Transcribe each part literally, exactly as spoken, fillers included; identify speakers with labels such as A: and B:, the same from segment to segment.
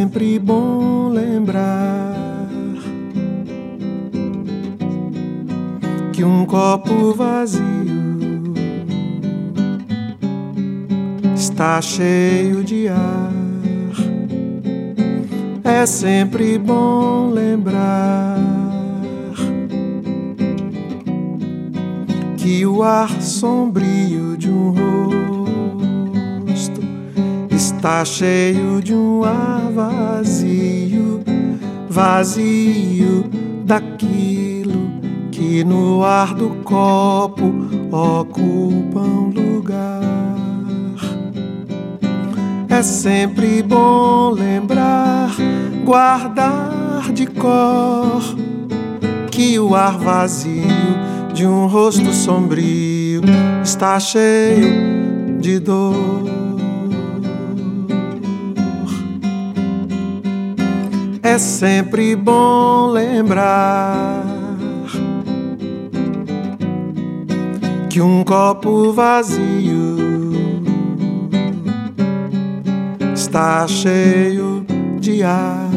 A: sempre bom lembrar que um copo vazio está cheio de ar. É sempre bom lembrar que o ar sombrio de um rosto está cheio de um ar vazio, vazio daquilo que no ar do copo ocupa um lugar. É sempre bom lembrar, guardar de cor que o ar vazio de um rosto sombrio está cheio de dor. É sempre bom lembrar que um copo vazio está cheio de ar.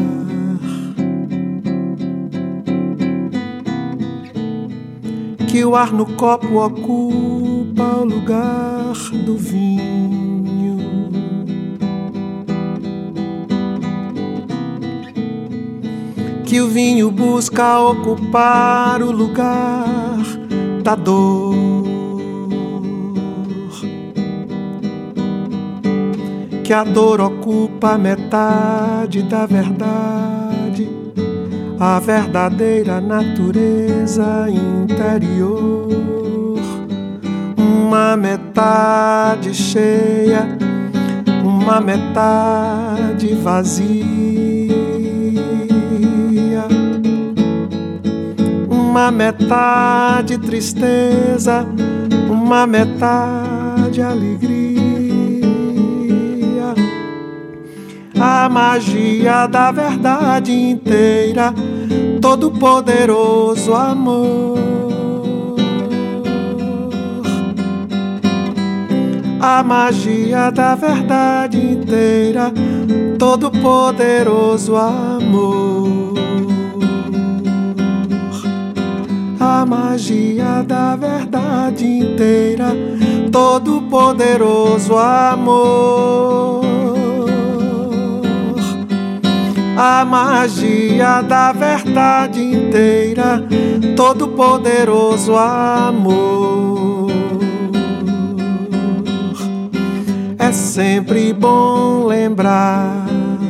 A: Que o ar no copo ocupa o lugar do vinho. Que o vinho busca ocupar o lugar da dor. Que a dor ocupa metade da verdade, a verdadeira natureza interior. Uma metade cheia, uma metade vazia. Uma metade tristeza, uma metade alegria. A magia da verdade inteira, todo poderoso amor. A magia da verdade inteira, todo poderoso amor. A magia da verdade inteira, todo poderoso amor. A magia da verdade inteira, todo poderoso amor. É sempre bom lembrar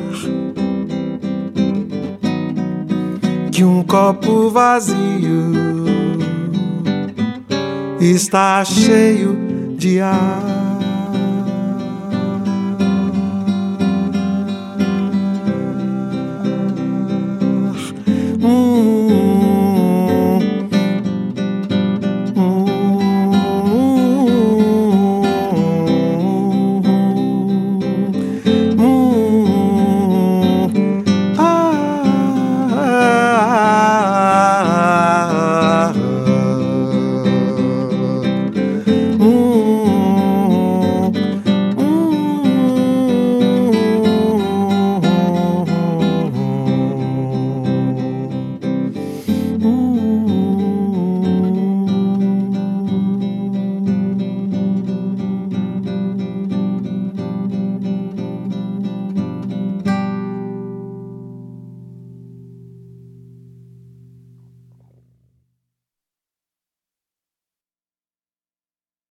A: que um copo vazio está cheio de ar.